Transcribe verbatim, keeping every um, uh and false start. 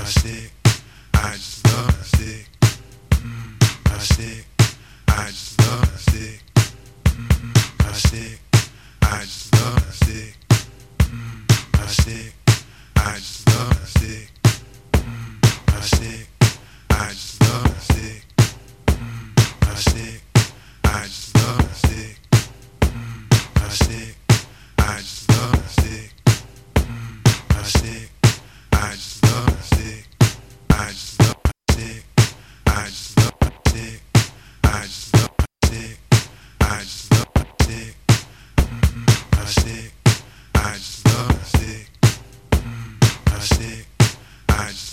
my stick. I just love my stick. Mm, my stick. I just love my stick. Mm, my stick. I just love my stick. Mm, my stick. I just love my stick. Mm, my stick. I just love my stick. Mm, my stick. I just love my stick. Mm, my stick. I just love my stick. Mm, my stick. I just love my stick. I just love my stick. I just love my stick. I just love my stick. I just love my stick. Mm, my stick. I just love my stick. Mm, my stick. I just